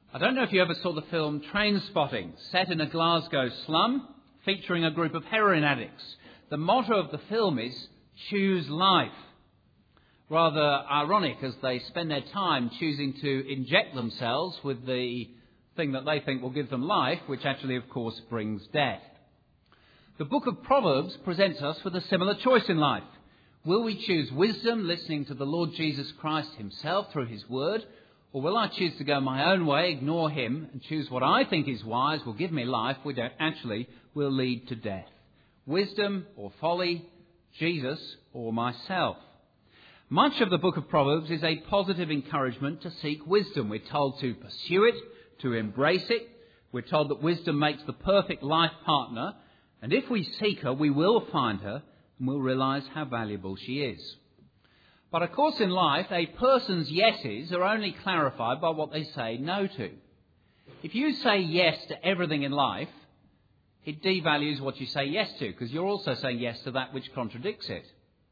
I don't know if you ever saw the film Trainspotting, set in a Glasgow slum, featuring a group of heroin addicts. The motto of the film is, choose life. Rather ironic as they spend their time choosing to inject themselves with the thing that they think will give them life, which actually, of course, brings death. The book of Proverbs presents us with a similar choice in life. Will we choose wisdom, listening to the Lord Jesus Christ himself through his word? Or will I choose to go my own way, ignore him, and choose what I think is wise, will give me life, which actually will lead to death? Wisdom or folly, Jesus or myself? Much of the book of Proverbs is a positive encouragement to seek wisdom. We're told to pursue it, to embrace it. We're told that wisdom makes the perfect life partner. And if we seek her, we will find her and we'll realise how valuable she is. But of course in life, a person's yeses are only clarified by what they say no to. If you say yes to everything in life, it devalues what you say yes to, because you're also saying yes to that which contradicts it.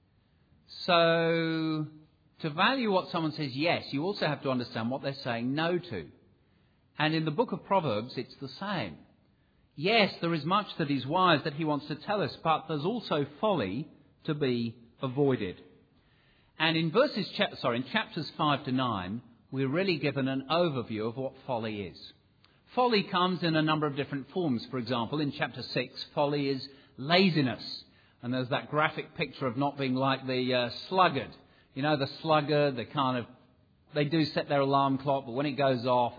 So, to value what someone says yes, you also have to understand what they're saying no to. And in the book of Proverbs, it's the same. Yes, there is much that is wise that he wants to tell us, but there's also folly to be avoided. And in chapters 5 to 9, we're really given an overview of what folly is. Folly comes in a number of different forms. For example, in chapter 6, folly is laziness. And there's that graphic picture of not being like the sluggard. You know, the sluggard, they do set their alarm clock, but when it goes off,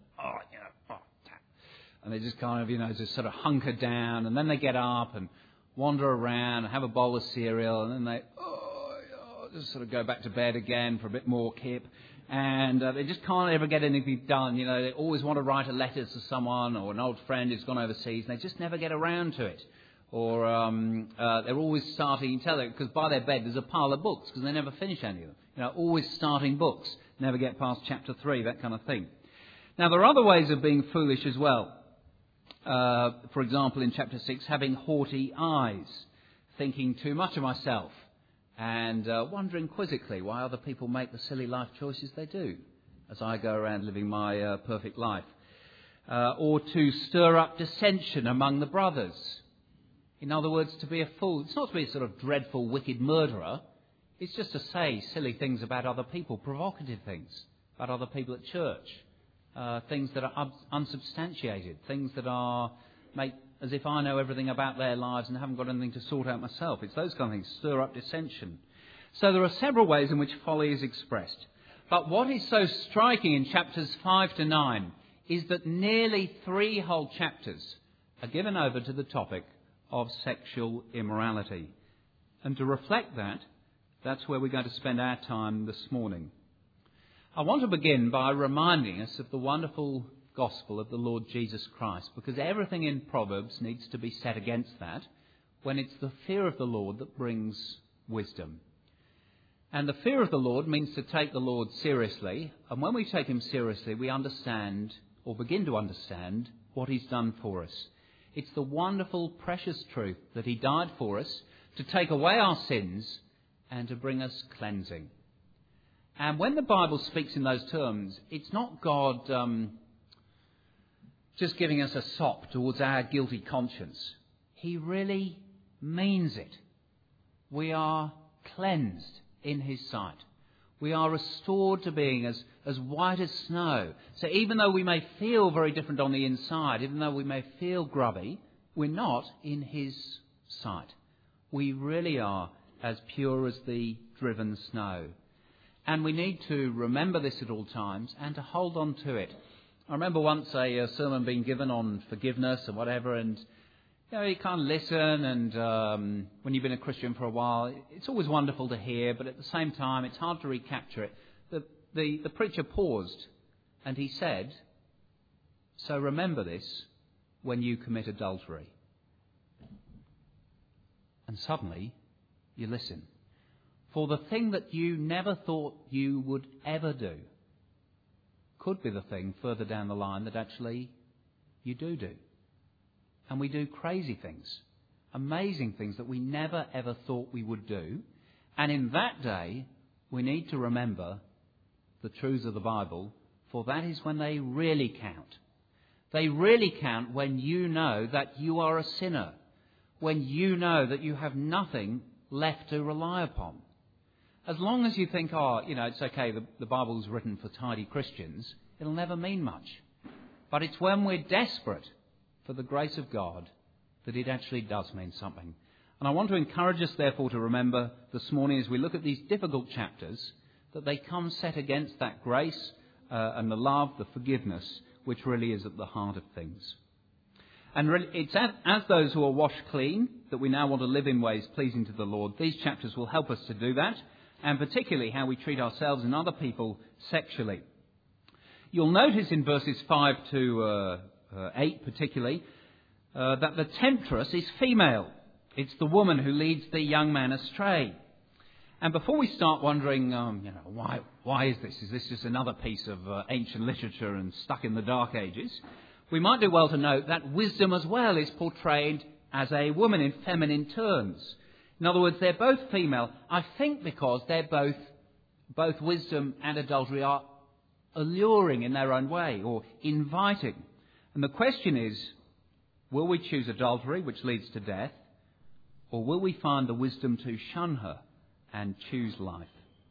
and they just kind of, just sort of hunker down, and then they get up and wander around and have a bowl of cereal, and then they just sort of go back to bed again for a bit more kip, and they just can't ever get anything done. They always want to write a letter to someone or an old friend who's gone overseas, and they just never get around to it. Or they're always starting, you tell them, because by their bed there's a pile of books, because they never finish any of them. Always starting books, never get past chapter 3, that kind of thing. Now, there are other ways of being foolish as well. For example, in chapter 6, having haughty eyes, thinking too much of myself, and wondering quizzically why other people make the silly life choices they do, as I go around living my perfect life. Or to stir up dissension among the brothers. In other words, to be a fool. It's not to be a sort of dreadful, wicked murderer. It's just to say silly things about other people, provocative things about other people at church. Things that are unsubstantiated, things that make as if I know everything about their lives and haven't got anything to sort out myself. It's those kind of things, stir up dissension. So there are several ways in which folly is expressed. But what is so striking in chapters 5 to 9 is that nearly 3 whole chapters are given over to the topic of sexual immorality. And to reflect that, that's where we're going to spend our time this morning. I want to begin by reminding us of the wonderful gospel of the Lord Jesus Christ, because everything in Proverbs needs to be set against that when it's the fear of the Lord that brings wisdom. And the fear of the Lord means to take the Lord seriously, and when we take him seriously, we understand, or begin to understand, what he's done for us. It's the wonderful, precious truth that he died for us to take away our sins and to bring us cleansing. And when the Bible speaks in those terms, it's not God just giving us a sop towards our guilty conscience. He really means it. We are cleansed in his sight. We are restored to being as white as snow. So even though we may feel very different on the inside, even though we may feel grubby, we're not in his sight. We really are as pure as the driven snow. And we need to remember this at all times and to hold on to it. I remember once a sermon being given on forgiveness and whatever, and you can't listen, and when you've been a Christian for a while, it's always wonderful to hear, but at the same time, it's hard to recapture it. The preacher paused, and he said, "So remember this when you commit adultery." And suddenly, you listen. For the thing that you never thought you would ever do could be the thing further down the line that actually you do. And we do crazy things, amazing things that we never ever thought we would do. And in that day, we need to remember the truths of the Bible for that is when they really count. They really count when you know that you are a sinner, when you know that you have nothing left to rely upon. As long as you think, it's okay, the Bible's written for tidy Christians, it'll never mean much. But it's when we're desperate for the grace of God that it actually does mean something. And I want to encourage us, therefore, to remember this morning as we look at these difficult chapters that they come set against that grace and the love, the forgiveness, which really is at the heart of things. And really, it's as those who are washed clean that we now want to live in ways pleasing to the Lord. These chapters will help us to do that, and particularly how we treat ourselves and other people sexually. You'll notice in verses 5 to 8 particularly that the temptress is female. It's the woman who leads the young man astray. And before we start wondering, why is this? Is this just another piece of ancient literature and stuck in the Dark Ages? We might do well to note that wisdom as well is portrayed as a woman in feminine terms. In other words, they're both female, I think because they're both wisdom and adultery are alluring in their own way, or inviting. And the question is, will we choose adultery, which leads to death, or will we find the wisdom to shun her and choose life?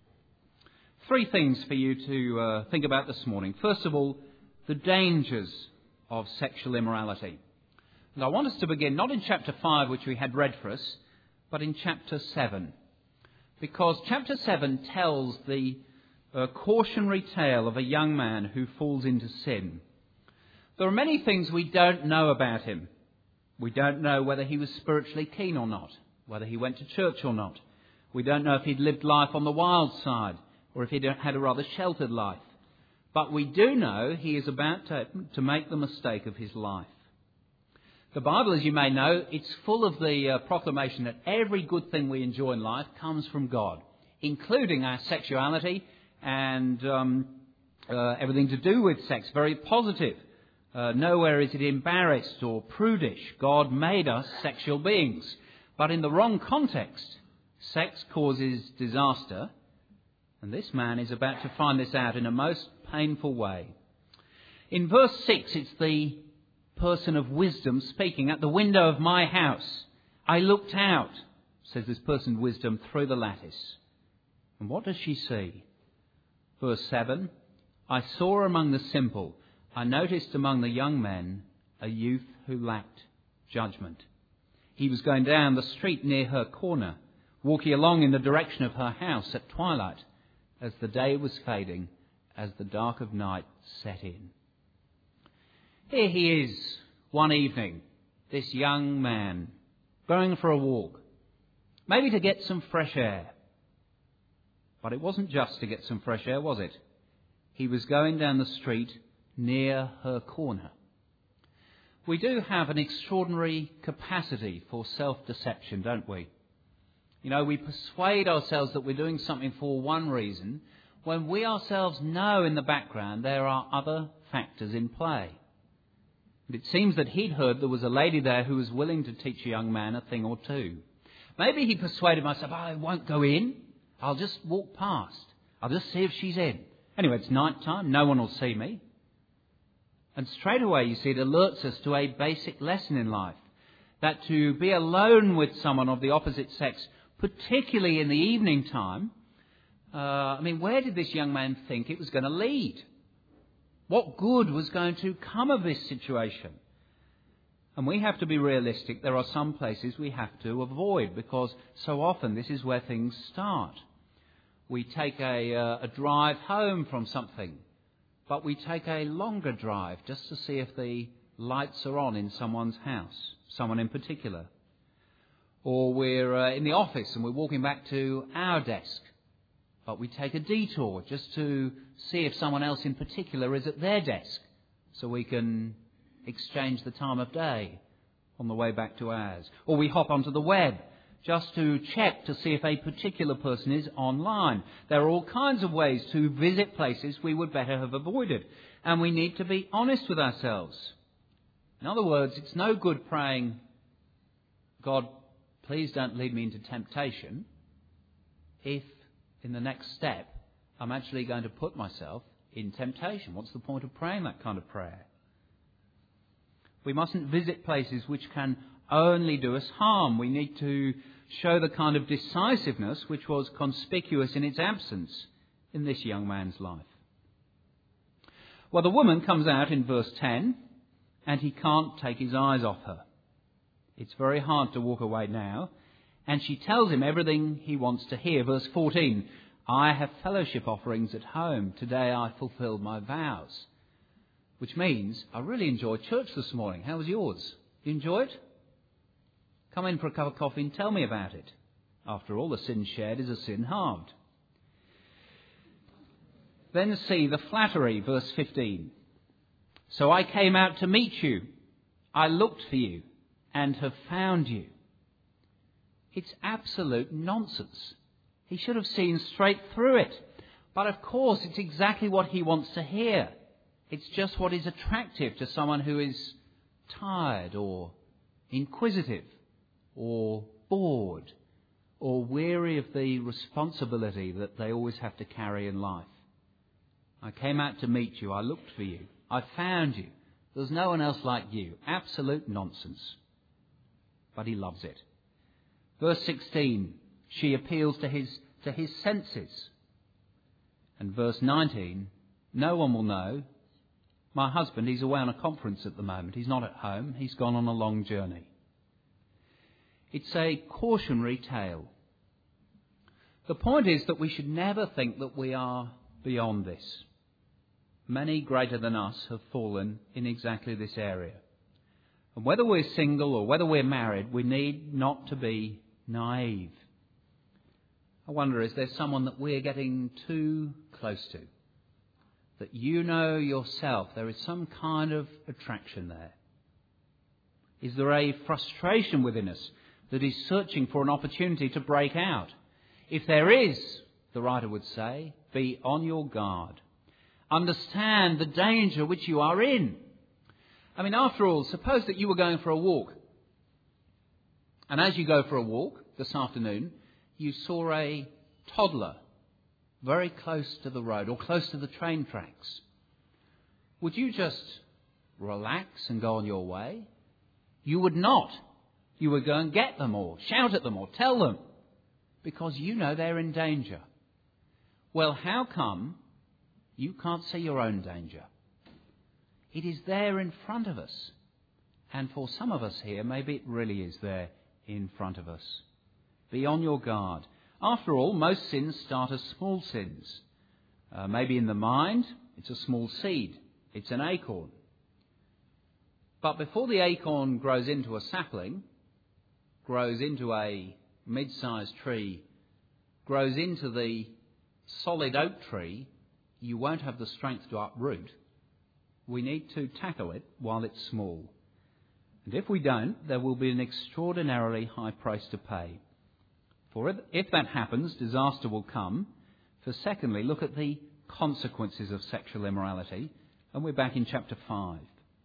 3 things for you to think about this morning. First of all, the dangers of sexual immorality. And I want us to begin not in chapter 5, which we had read for us, but in chapter 7. Because chapter 7 tells the cautionary tale of a young man who falls into sin. There are many things we don't know about him. We don't know whether he was spiritually keen or not, whether he went to church or not. We don't know if he'd lived life on the wild side or if he'd had a rather sheltered life. But we do know he is about to make the mistake of his life. The Bible, as you may know, it's full of the proclamation that every good thing we enjoy in life comes from God, including our sexuality and everything to do with sex. Very positive. Nowhere is it embarrassed or prudish. God made us sexual beings. But in the wrong context, sex causes disaster. And this man is about to find this out in a most painful way. In verse 6, it's the person of wisdom speaking. At the window of my house, I looked out, says this person of wisdom, through the lattice. And what does she see? Verse 7, I saw among the simple, I noticed among the young men a youth who lacked judgment. He was going down the street near her corner, walking along in the direction of her house at twilight, as the day was fading, as the dark of night set in. Here he is, one evening, this young man, going for a walk, maybe to get some fresh air. But it wasn't just to get some fresh air, was it? He was going down the street near her corner. We do have an extraordinary capacity for self-deception, don't we? You know, we persuade ourselves that we're doing something for one reason, when we ourselves know in the background there are other factors in play. And it seems that he'd heard there was a lady there who was willing to teach a young man a thing or two. Maybe he persuaded himself, I won't go in, I'll just walk past, I'll just see if she's in. Anyway, it's night time, no one will see me. And straight away, you see, it alerts us to a basic lesson in life, that to be alone with someone of the opposite sex, particularly in the evening time, where did this young man think it was going to lead? What good was going to come of this situation? And we have to be realistic. There are some places we have to avoid, because so often this is where things start. We take a drive home from something, but we take a longer drive just to see if the lights are on in someone's house, someone in particular. Or we're in the office and we're walking back to our desk, but we take a detour just to see if someone else in particular is at their desk, so we can exchange the time of day on the way back to ours. Or we hop onto the web just to check to see if a particular person is online. There are all kinds of ways to visit places we would better have avoided. And we need to be honest with ourselves. In other words, it's no good praying, God, please don't lead me into temptation, if in the next step I'm actually going to put myself in temptation. What's the point of praying that kind of prayer? We mustn't visit places which can only do us harm. We need to show the kind of decisiveness which was conspicuous in its absence in this young man's life. Well, the woman comes out in verse 10, and he can't take his eyes off her. It's very hard to walk away now, and she tells him everything he wants to hear. Verse 14, I have fellowship offerings at home. Today I fulfilled my vows. Which means, I really enjoyed church this morning. How was yours? You enjoy it? Come in for a cup of coffee and tell me about it. After all, a sin shared is a sin halved. Then see the flattery, verse 15. So I came out to meet you. I looked for you and have found you. It's absolute nonsense. He should have seen straight through it. But of course, it's exactly what he wants to hear. It's just what is attractive to someone who is tired or inquisitive or bored or weary of the responsibility that they always have to carry in life. I came out to meet you. I looked for you. I found you. There's no one else like you. Absolute nonsense. But he loves it. Verse 16, she appeals to his senses. And verse 19, no one will know. My husband, he's away on a conference at the moment. He's not at home. He's gone on a long journey. It's a cautionary tale. The point is that we should never think that we are beyond this. Many greater than us have fallen in exactly this area. And whether we're single or whether we're married, we need not to be naive. I wonder, is there someone that we're getting too close to? That you know yourself there is some kind of attraction there? Is there a frustration within us that is searching for an opportunity to break out? If there is, the writer would say, be on your guard. Understand the danger which you are in. I mean, after all, suppose that you were going for a walk. And as you go for a walk this afternoon, you saw a toddler very close to the road or close to the train tracks. Would you just relax and go on your way? You would not. You would go and get them or shout at them or tell them because you know they're in danger. Well, how come you can't see your own danger? It is there in front of us. And for some of us here, maybe it really is there in front of us. Be on your guard. After all, most sins start as small sins. Maybe in the mind, it's a small seed. It's an acorn. But before the acorn grows into a sapling, grows into a mid-sized tree, grows into the solid oak tree, you won't have the strength to uproot. We need to tackle it while it's small. And if we don't, there will be an extraordinarily high price to pay. For if that happens, disaster will come. For secondly, look at the consequences of sexual immorality. And we're back in chapter 5.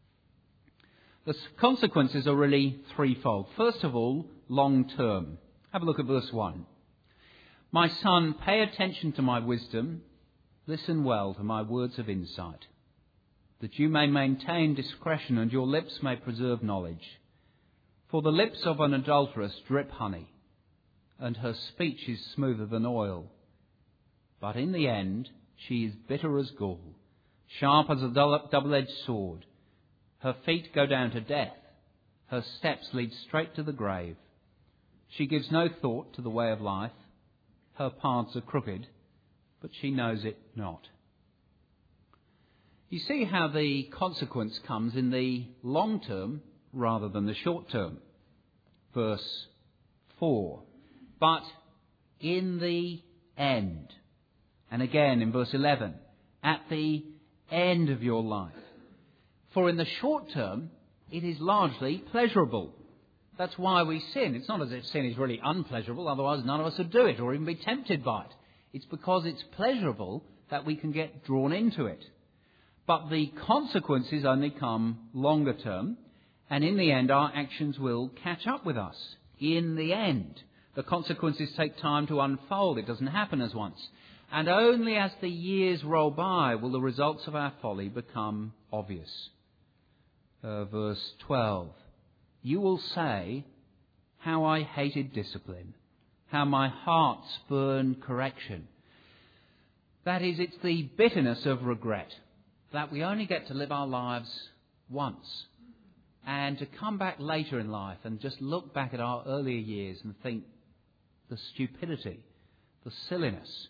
The consequences are really threefold. First of all, long term. Have a look at verse 1. My son, pay attention to my wisdom. Listen well to my words of insight, that you may maintain discretion and your lips may preserve knowledge. For the lips of an adulteress drip honey, and her speech is smoother than oil. But in the end, she is bitter as gall, sharp as a double-edged sword. Her feet go down to death. Her steps lead straight to the grave. She gives no thought to the way of life. Her paths are crooked, but she knows it not. You see how the consequence comes in the long term rather than the short term. Verse 4. But in the end. And again in verse 11. At the end of your life. For in the short term, it is largely pleasurable. That's why we sin. It's not as if sin is really unpleasurable, otherwise none of us would do it or even be tempted by it. It's because it's pleasurable that we can get drawn into it. But the consequences only come longer term, and in the end our actions will catch up with us. In the end. The consequences take time to unfold. It doesn't happen as once. And only as the years roll by will the results of our folly become obvious. Verse 12. You will say, how I hated discipline, how my heart spurned correction. That is, it's the bitterness of regret that we only get to live our lives once. And to come back later in life and just look back at our earlier years and think the stupidity, the silliness.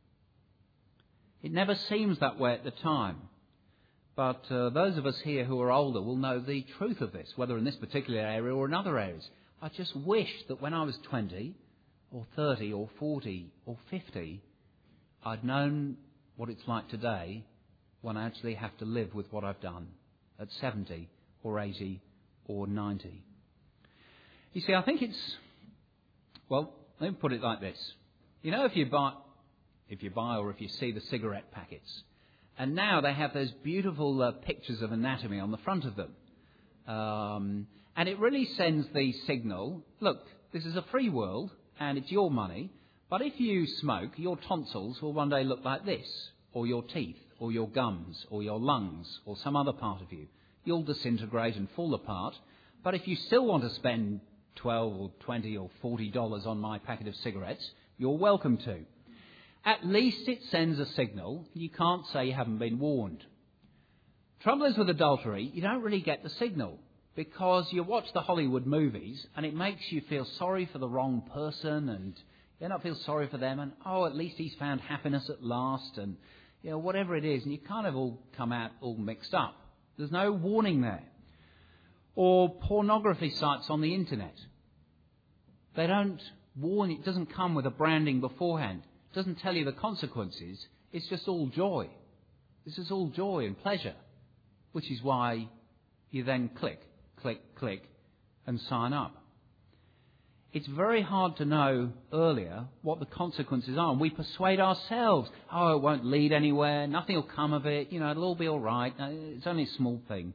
It never seems that way at the time. But those of us here who are older will know the truth of this, whether in this particular area or in other areas. I just wish that when I was 20 or 30 or 40 or 50, I'd known what it's like today when I actually have to live with what I've done at 70 or 80 or 90. You see, I think it's, well, let me put it like this. You know, if you buy or if you see the cigarette packets, and now they have those beautiful pictures of anatomy on the front of them. And it really sends the signal, look, this is a free world and it's your money, but if you smoke, your tonsils will one day look like this, or your teeth, or your gums, or your lungs, or some other part of you. You'll disintegrate and fall apart, but if you still want to spend $12 or $20 or $40 on my packet of cigarettes, you're welcome to. At least it sends a signal. You can't say you haven't been warned. Trouble is with adultery, you don't really get the signal because you watch the Hollywood movies and it makes you feel sorry for the wrong person and you don't feel sorry for them and, oh, at least he's found happiness at last and, you know, whatever it is. And you kind of all come out all mixed up. There's no warning there. Or pornography sites on the internet. They don't warn you. It doesn't come with a branding beforehand. It doesn't tell you the consequences. It's just all joy. This is all joy and pleasure, which is why you then click, and sign up. It's very hard to know earlier what the consequences are. And we persuade ourselves, oh, it won't lead anywhere, nothing will come of it, it'll all be all right, it's only a small thing.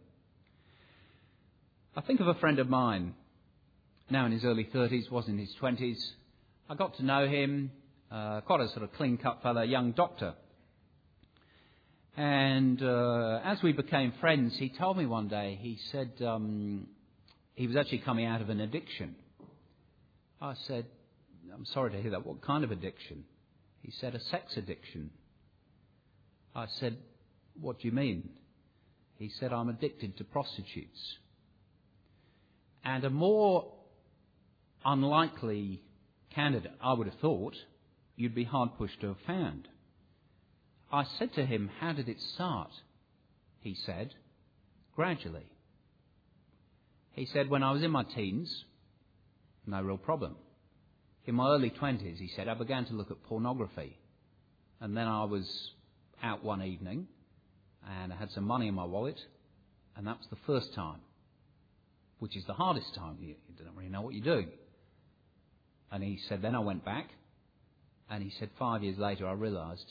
I think of a friend of mine, now in his early 30s, was in his 20s. I got to know him, quite a sort of clean-cut fellow, young doctor. And as we became friends, he told me one day, he said he was actually coming out of an addiction. I said, I'm sorry to hear that. What kind of addiction? He said, a sex addiction. I said, what do you mean? He said, I'm addicted to prostitutes. And a more unlikely candidate, I would have thought, you'd be hard-pushed to have found. I said to him, how did it start? He said, gradually. He said, when I was in my teens, no real problem. In my early 20s, he said, I began to look at pornography. And then I was out one evening, and I had some money in my wallet, and that was the first time, which is the hardest time. You don't really know what you're doing. And he said, then I went back, and he said, 5 years later, I realised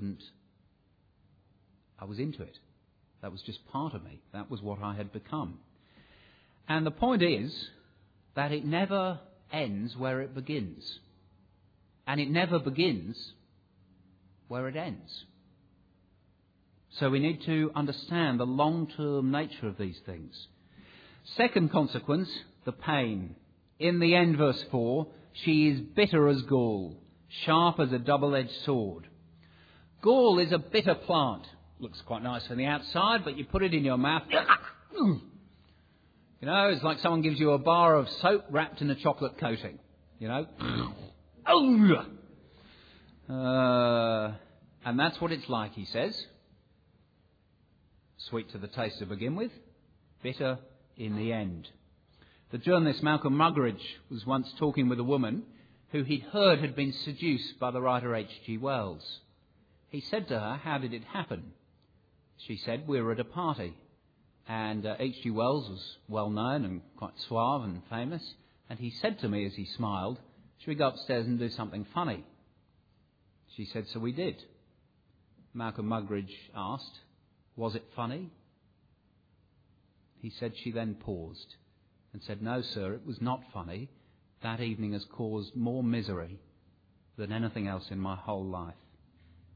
I was into it. That was just part of me. That was what I had become. And the point is that it never ends where it begins. And it never begins where it ends. So we need to understand the long-term nature of these things. Second consequence, the pain. In the end, verse 4, she is bitter as gall, sharp as a double-edged sword. Gall is a bitter plant. Looks quite nice on the outside, but you put it in your mouth. It's like someone gives you a bar of soap wrapped in a chocolate coating. And that's what it's like, he says. Sweet to the taste to begin with, bitter in the end. The journalist Malcolm Muggeridge was once talking with a woman who he'd heard had been seduced by the writer H.G. Wells. He said to her, how did it happen? She said, we were at a party. And H.G. Wells was well known and quite suave and famous. And he said to me as he smiled, should we go upstairs and do something funny? She said, so we did. Malcolm Muggeridge asked, was it funny? He said she then paused and said, no, sir, it was not funny. That evening has caused more misery than anything else in my whole life.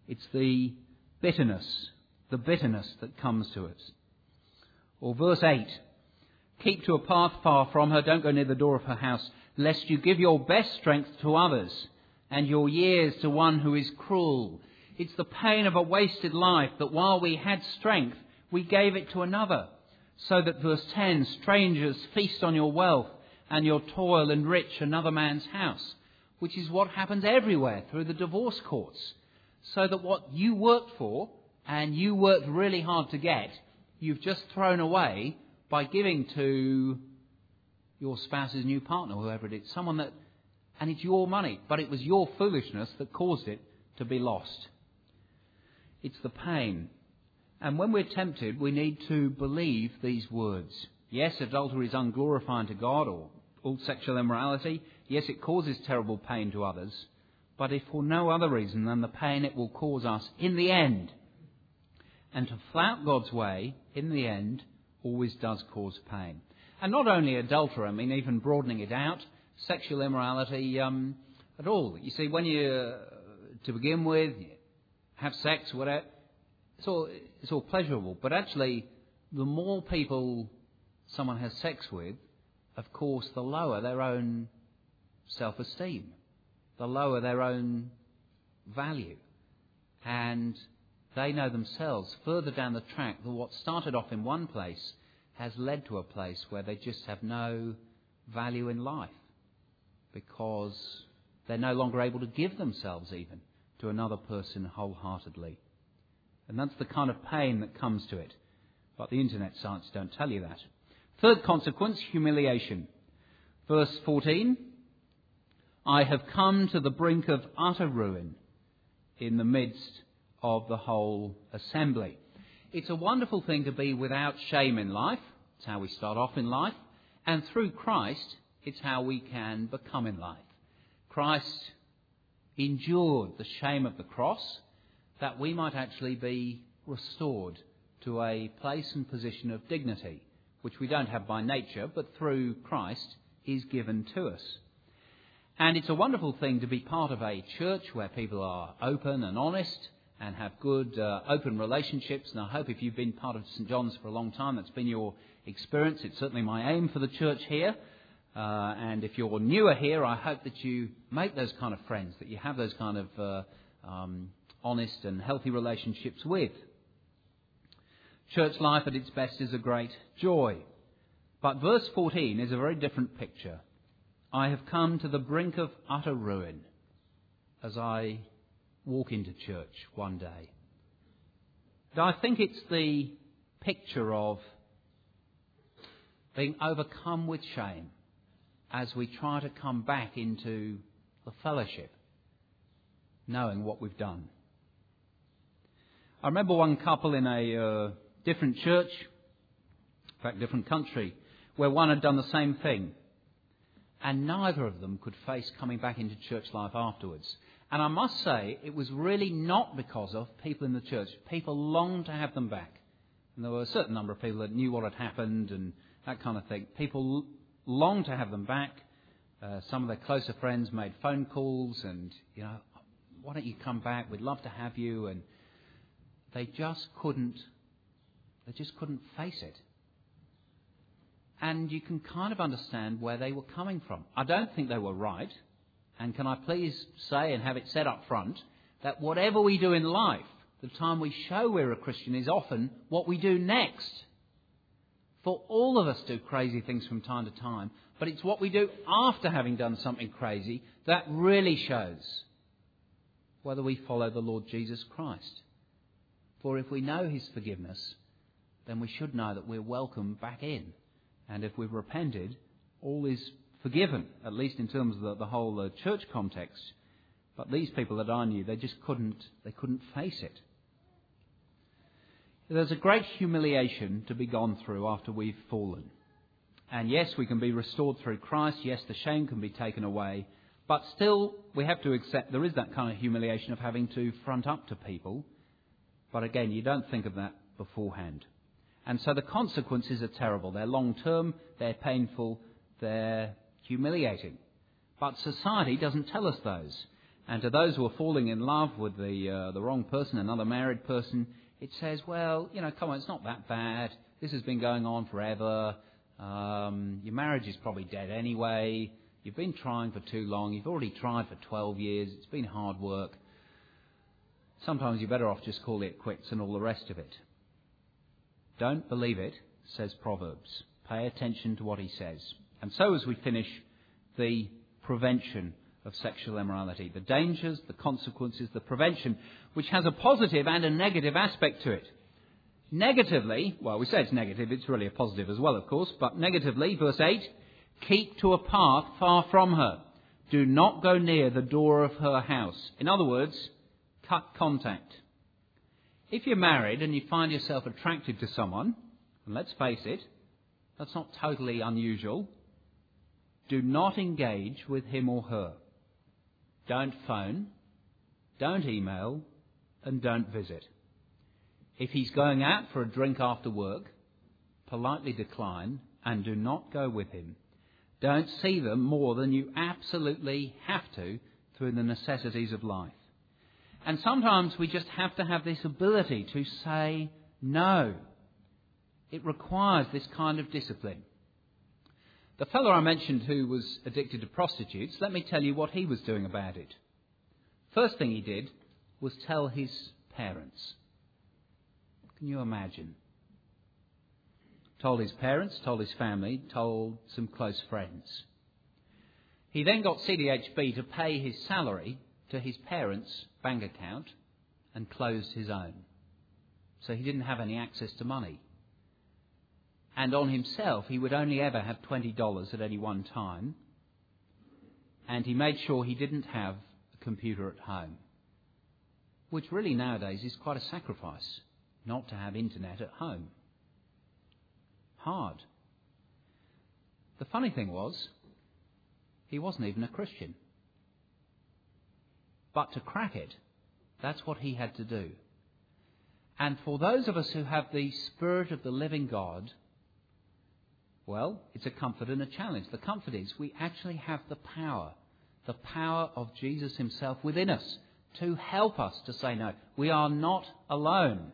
It's the bitterness that comes to us. Or verse 8, keep to a path far from her, don't go near the door of her house, lest you give your best strength to others and your years to one who is cruel. It's the pain of a wasted life that while we had strength, we gave it to another. So that verse 10, strangers feast on your wealth and your toil enrich another man's house, which is what happens everywhere through the divorce courts. So that what you worked for and you worked really hard to get, you've just thrown away by giving to your spouse's new partner, whoever it is, someone that, and it's your money, but it was your foolishness that caused it to be lost. It's the pain. And when we're tempted, we need to believe these words. Yes, adultery is unglorifying to God, or all sexual immorality. Yes, it causes terrible pain to others. But if for no other reason than the pain it will cause us in the end. And to flout God's way, in the end, always does cause pain. And not only adultery, I mean, even broadening it out, sexual immorality at all. You see, when you, to begin with, have sex, whatever, it's all pleasurable. But actually, the more people someone has sex with, of course, the lower their own self-esteem, the lower their own value. And they know themselves further down the track that what started off in one place has led to a place where they just have no value in life because they're no longer able to give themselves even to another person wholeheartedly. And that's the kind of pain that comes to it. But the internet sites don't tell you that. Third consequence, humiliation. Verse 14, I have come to the brink of utter ruin in the midst of the whole assembly. It's a wonderful thing to be without shame in life. It's how we start off in life. And through Christ, it's how we can become in life. Christ endured the shame of the cross that we might actually be restored to a place and position of dignity, which we don't have by nature, but through Christ is given to us. And it's a wonderful thing to be part of a church where people are open and honest and have good open relationships. And I hope if you've been part of St John's for a long time, that's been your experience. It's certainly my aim for the church here. And if you're newer here, I hope that you make those kind of friends, that you have those kind of honest and healthy relationships with. Church life at its best is a great joy. But verse 14 is a very different picture. I have come to the brink of utter ruin as I walk into church one day. But I think it's the picture of being overcome with shame as we try to come back into the fellowship, knowing what we've done. I remember one couple in a different church, in fact different country, where one had done the same thing. And neither of them could face coming back into church life afterwards. And I must say, it was really not because of people in the church. People longed to have them back. And there were a certain number of people that knew what had happened and that kind of thing. People longed to have them back. Some of their closer friends made phone calls and, why don't you come back? We'd love to have you. And they just couldn't face it. And you can kind of understand where they were coming from. I don't think they were right. And can I please say and have it said up front that whatever we do in life, the time we show we're a Christian is often what we do next. For all of us do crazy things from time to time, but it's what we do after having done something crazy that really shows whether we follow the Lord Jesus Christ. For if we know his forgiveness, then we should know that we're welcome back in. And if we've repented, all is forgiven, at least in terms of the whole church context. But these people that I knew, they couldn't face it. There's a great humiliation to be gone through after we've fallen. And yes, we can be restored through Christ. Yes, the shame can be taken away. But still, we have to accept there is that kind of humiliation of having to front up to people. But again, you don't think of that beforehand. And so the consequences are terrible. They're long-term, they're painful, they're humiliating. But society doesn't tell us those. And to those who are falling in love with the wrong person, another married person, it says, well, come on, it's not that bad. This has been going on forever. Your marriage is probably dead anyway. You've been trying for too long. You've already tried for 12 years. It's been hard work. Sometimes you're better off just calling it quits and all the rest of it. Don't believe it, says Proverbs. Pay attention to what he says. And so as we finish the prevention of sexual immorality, the dangers, the consequences, the prevention, which has a positive and a negative aspect to it. Negatively, well, we say it's negative, it's really a positive as well, of course, but negatively, verse 8, keep to a path far from her. Do not go near the door of her house. In other words, cut contact. If you're married and you find yourself attracted to someone, and let's face it, that's not totally unusual, do not engage with him or her. Don't phone, don't email, and don't visit. If he's going out for a drink after work, politely decline and do not go with him. Don't see them more than you absolutely have to through the necessities of life. And sometimes we just have to have this ability to say no. It requires this kind of discipline. The fellow I mentioned who was addicted to prostitutes, let me tell you what he was doing about it. First thing he did was tell his parents. Can you imagine? Told his parents, told his family, told some close friends. He then got CDHB to pay his salary to his parents' bank account and closed his own. So he didn't have any access to money. And on himself, he would only ever have $20 at any one time. And he made sure he didn't have a computer at home. Which really nowadays is quite a sacrifice, not to have internet at home. Hard. The funny thing was, he wasn't even a Christian. But to crack it, that's what he had to do. And for those of us who have the Spirit of the living God, well, it's a comfort and a challenge. The comfort is we actually have the power of Jesus himself within us to help us to say no. We are not alone.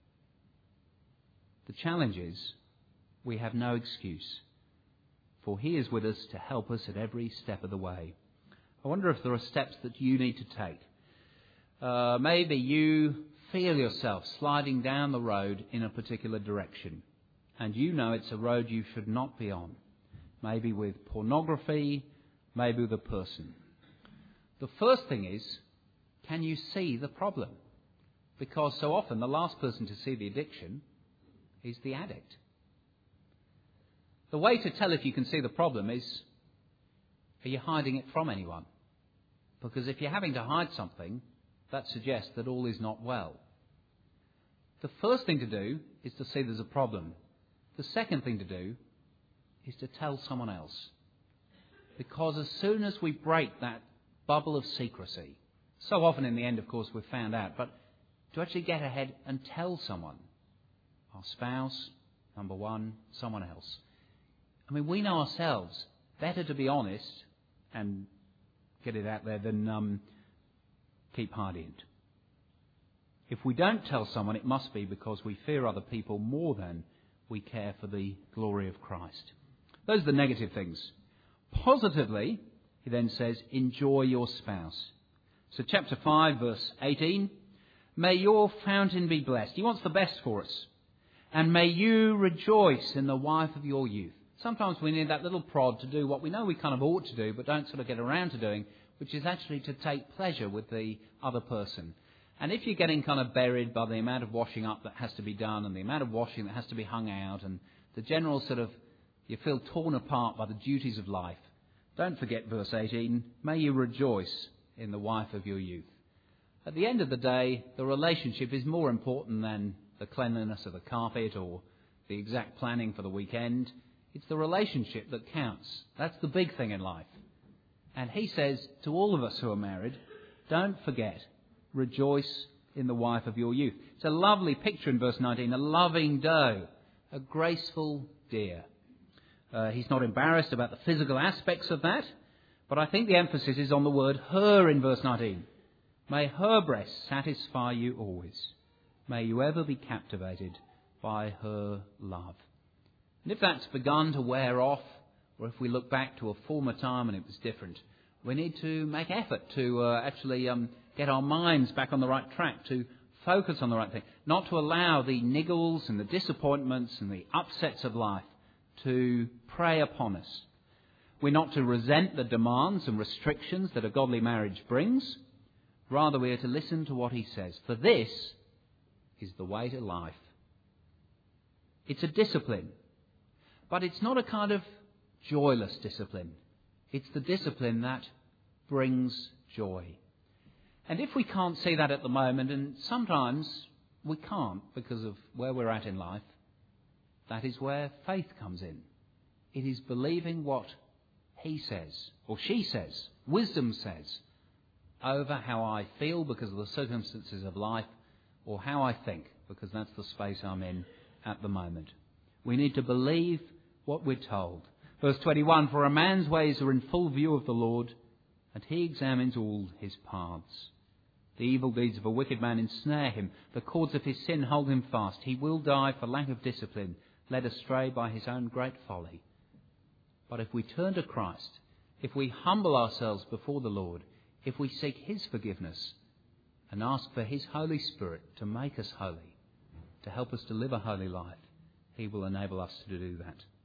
The challenge is we have no excuse, for he is with us to help us at every step of the way. I wonder if there are steps that you need to take. Maybe you feel yourself sliding down the road in a particular direction, and you know it's a road you should not be on. Maybe with pornography, maybe with a person. The first thing is, can you see the problem? Because so often the last person to see the addiction is the addict. The way to tell if you can see the problem is, are you hiding it from anyone? Because if you're having to hide something, that suggests that all is not well. The first thing to do is to see there's a problem. The second thing to do is to tell someone else. Because as soon as we break that bubble of secrecy, so often in the end, of course, we've found out, but to actually get ahead and tell someone, our spouse, number one, someone else. I mean, we know ourselves. Better to be honest and get it out there than keep hiding it. If we don't tell someone, it must be because we fear other people more than we care for the glory of Christ. Those are the negative things. Positively, he then says, enjoy your spouse. So chapter 5, verse 18, may your fountain be blessed. He wants the best for us. And may you rejoice in the wife of your youth. Sometimes we need that little prod to do what we know we kind of ought to do, but don't sort of get around to doing, which is actually to take pleasure with the other person. And if you're getting kind of buried by the amount of washing up that has to be done and the amount of washing that has to be hung out and the general sort of, you feel torn apart by the duties of life, don't forget verse 18, may you rejoice in the wife of your youth. At the end of the day, the relationship is more important than the cleanliness of the carpet or the exact planning for the weekend. It's the relationship that counts. That's the big thing in life. And he says to all of us who are married, don't forget, rejoice in the wife of your youth. It's a lovely picture in verse 19, a loving doe, a graceful deer. He's not embarrassed about the physical aspects of that, But I think the emphasis is on the word her in verse 19. May her breast satisfy you always. May you ever be captivated by her love. And if that's begun to wear off, or if we look back to a former time and it was different, we need to make effort to actually get our minds back on the right track, to focus on the right thing, not to allow the niggles and the disappointments and the upsets of life to prey upon us. We're not to resent the demands and restrictions that a godly marriage brings. Rather, we are to listen to what he says. For this is the way to life. It's a discipline, but it's not a kind of joyless discipline. It's the discipline that brings joy. And if we can't see that at the moment, and sometimes we can't because of where we're at in life, that is where faith comes in. It is believing what he says, or she says, wisdom says, over how I feel because of the circumstances of life, or how I think because that's the space I'm in at the moment. We need to believe what we're told. Verse 21, for a man's ways are in full view of the Lord, and he examines all his paths. The evil deeds of a wicked man ensnare him. The cords of his sin hold him fast. He will die for lack of discipline, led astray by his own great folly. But if we turn to Christ, if we humble ourselves before the Lord, if we seek his forgiveness and ask for his Holy Spirit to make us holy, to help us to live a holy life, he will enable us to do that.